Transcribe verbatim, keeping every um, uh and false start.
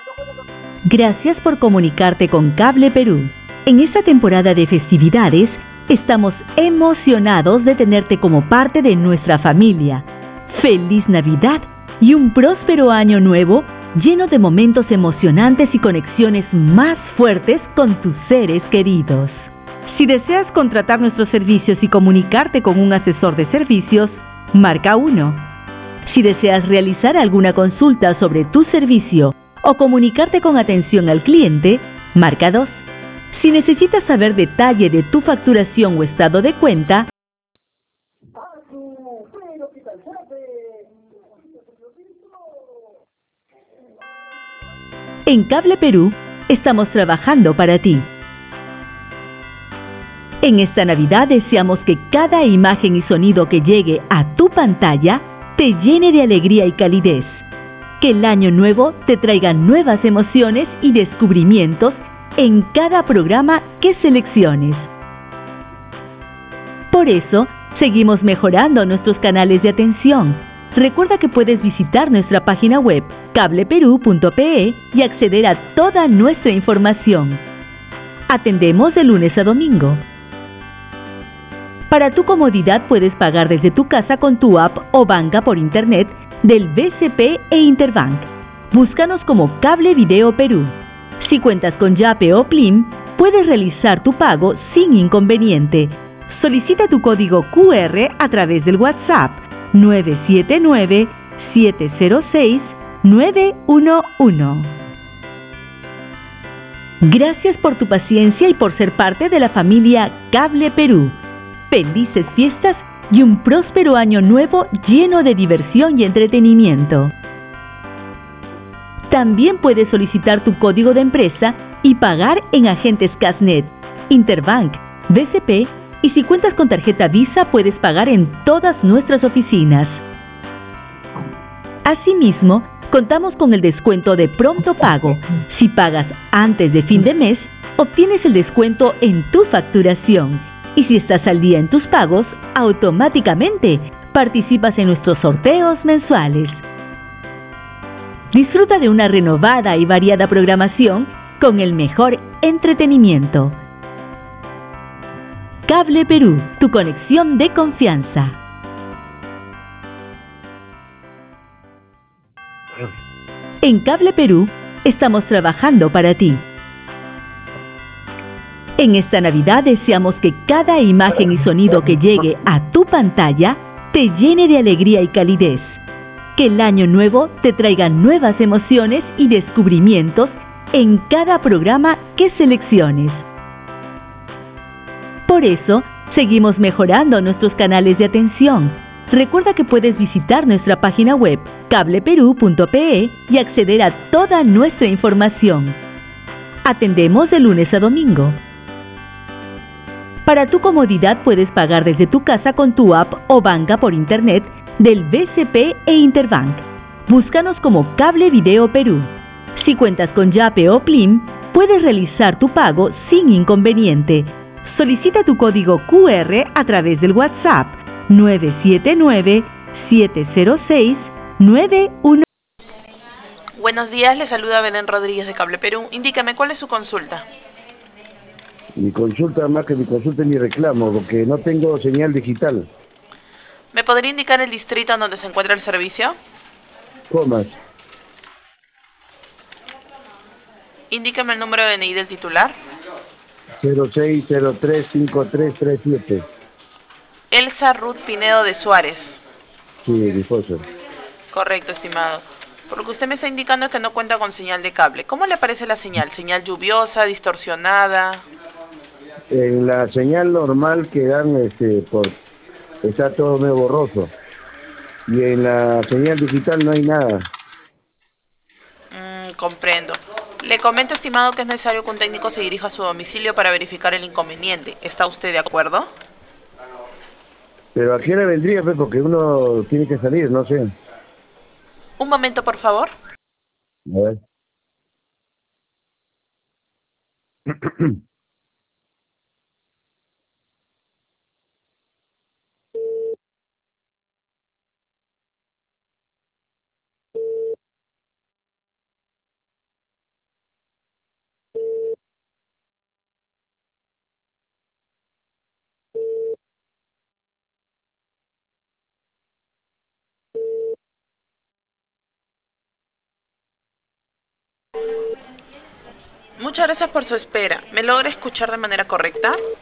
Gracias por comunicarte con Cable Perú. En esta temporada de festividades, estamos emocionados de tenerte como parte de nuestra familia. ¡Feliz Navidad y un próspero año nuevo lleno de momentos emocionantes y conexiones más fuertes con tus seres queridos! Si deseas contratar nuestros servicios y comunicarte con un asesor de servicios, marca uno. Si deseas realizar alguna consulta sobre tu servicio o comunicarte con atención al cliente, marca dos. Si necesitas saber detalle de tu facturación o estado de cuenta, en Cable Perú estamos trabajando para ti. En esta Navidad deseamos que cada imagen y sonido que llegue a tu pantalla te llene de alegría y calidez. Que el año nuevo te traiga nuevas emociones y descubrimientos en cada programa que selecciones. Por eso, seguimos mejorando nuestros canales de atención. Recuerda que puedes visitar nuestra página web cable perú punto pe y acceder a toda nuestra información. Atendemos de lunes a domingo. Para tu comodidad puedes pagar desde tu casa con tu app o banca por internet del B C P e Interbank. Búscanos como Cable Video Perú. Si cuentas con Yape o Plim, puedes realizar tu pago sin inconveniente. Solicita tu código cu erre a través del WhatsApp nueve siete nueve, siete cero seis, nueve uno uno. Gracias por tu paciencia y por ser parte de la familia Cable Perú. Felices fiestas y un próspero año nuevo lleno de diversión y entretenimiento. También puedes solicitar tu código de empresa y pagar en agentes Casnet, Interbank, B C P y si cuentas con tarjeta Visa puedes pagar en todas nuestras oficinas. Asimismo, contamos con el descuento de pronto pago. Si pagas antes de fin de mes, obtienes el descuento en tu facturación. Y si estás al día en tus pagos, automáticamente participas en nuestros sorteos mensuales. Disfruta de una renovada y variada programación con el mejor entretenimiento. Cable Perú, tu conexión de confianza. En Cable Perú estamos trabajando para ti. En esta Navidad deseamos que cada imagen y sonido que llegue a tu pantalla te llene de alegría y calidez. Que el año nuevo te traiga nuevas emociones y descubrimientos en cada programa que selecciones. Por eso, seguimos mejorando nuestros canales de atención. Recuerda que puedes visitar nuestra página web cable perú punto pe y acceder a toda nuestra información. Atendemos de lunes a domingo. Para tu comodidad puedes pagar desde tu casa con tu app o banca por internet del B C P e Interbank. Búscanos como Cable Video Perú. Si cuentas con Yape o Plim, puedes realizar tu pago sin inconveniente. Solicita tu código cu erre a través del WhatsApp nueve siete nueve, siete cero seis, nueve uno. Buenos días, le saluda Belén Rodríguez de Cable Perú. Indícame, ¿cuál es su consulta? Mi consulta, más que mi consulta, es mi reclamo, porque no tengo señal digital. ¿Me podría indicar el distrito en donde se encuentra el servicio? Comas. Indícame el número de D N I del titular. cero seis cero tres cinco tres tres siete. Elsa Ruth Pinedo de Suárez. Sí, mi esposo. Correcto, estimado. Por lo que usted me está indicando es que no cuenta con señal de cable. ¿Cómo le aparece la señal? ¿Señal lluviosa, distorsionada? En la señal normal que dan, este, por, está todo medio borroso. Y en la señal digital no hay nada. Mm, comprendo. Le comento, estimado, que es necesario que un técnico se dirija a su domicilio para verificar el inconveniente. ¿Está usted de acuerdo? Pero ¿a qué hora vendría, pues? Porque uno tiene que salir, no sé. Un momento, por favor. A ver. Muchas gracias por su espera. ¿Me logra escuchar de manera correcta?